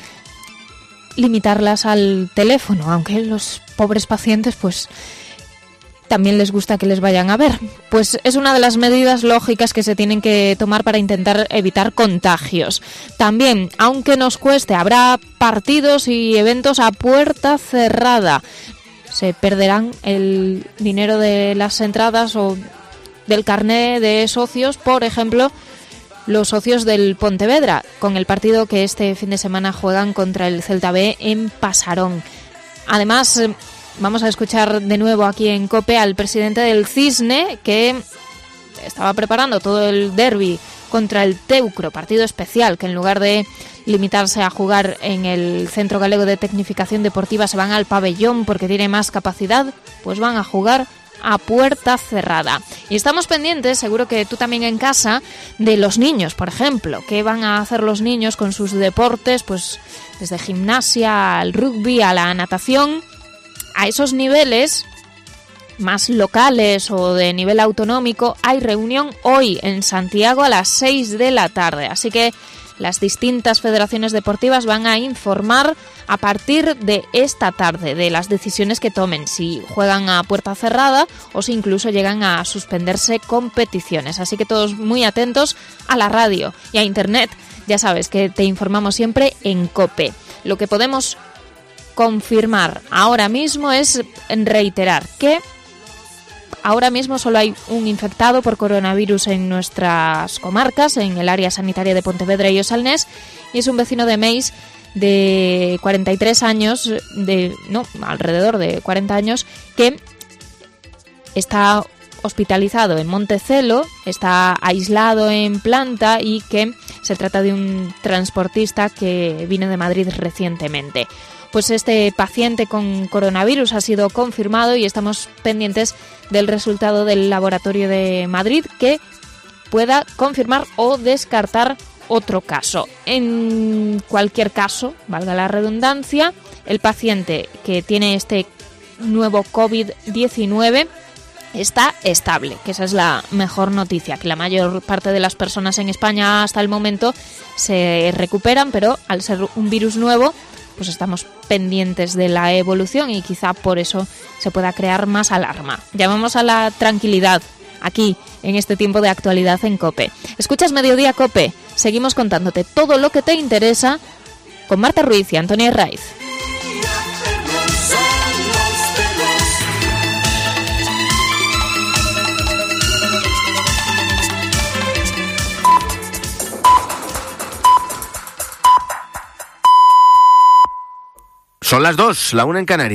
limitarlas al teléfono, aunque los pobres pacientes pues también les gusta que les vayan a ver. Pues es una de las medidas lógicas que se tienen que tomar para intentar evitar contagios. También, aunque nos cueste, habrá partidos y eventos a puerta cerrada. Se perderán el dinero de las entradas o del carné de socios, por ejemplo, los socios del Pontevedra, con el partido que este fin de semana juegan contra el Celta B en Pasarón. Además, vamos a escuchar de nuevo aquí en COPE al presidente del Cisne, que estaba preparando todo el derbi contra el Teucro, partido especial, que en lugar de limitarse a jugar en el Centro Galego de Tecnificación Deportiva se van al pabellón porque tiene más capacidad, pues van a jugar a puerta cerrada. Y estamos pendientes, seguro que tú también en casa, de los niños, por ejemplo. ¿Qué van a hacer los niños con sus deportes? Pues desde gimnasia al rugby, a la natación. A esos niveles más locales o de nivel autonómico hay reunión hoy en Santiago a las 6 de la tarde. Así que las distintas federaciones deportivas van a informar a partir de esta tarde de las decisiones que tomen, si juegan a puerta cerrada o si incluso llegan a suspenderse competiciones. Así que todos muy atentos a la radio y a internet. Ya sabes que te informamos siempre en COPE. Lo que podemos confirmar ahora mismo es reiterar que ahora mismo solo hay un infectado por coronavirus en nuestras comarcas, en el área sanitaria de Pontevedra y Osalnés, y es un vecino de Meis de 43 años, alrededor de 40 años, que está hospitalizado en Montecelo, está aislado en planta y que se trata de un transportista que vino de Madrid recientemente. Pues este paciente con coronavirus ha sido confirmado y estamos pendientes del resultado del laboratorio de Madrid que pueda confirmar o descartar otro caso. En cualquier caso, valga la redundancia, el paciente que tiene este nuevo COVID-19 está estable, que esa es la mejor noticia, que la mayor parte de las personas en España hasta el momento se recuperan, pero al ser un virus nuevo, pues estamos pendientes de la evolución y quizá por eso se pueda crear más alarma. Llamamos a la tranquilidad aquí, en este tiempo de actualidad en COPE. Escuchas Mediodía COPE. Seguimos contándote todo lo que te interesa con Marta Ruiz y Antonio Herraiz. Son las 2, la 1 en Canarias.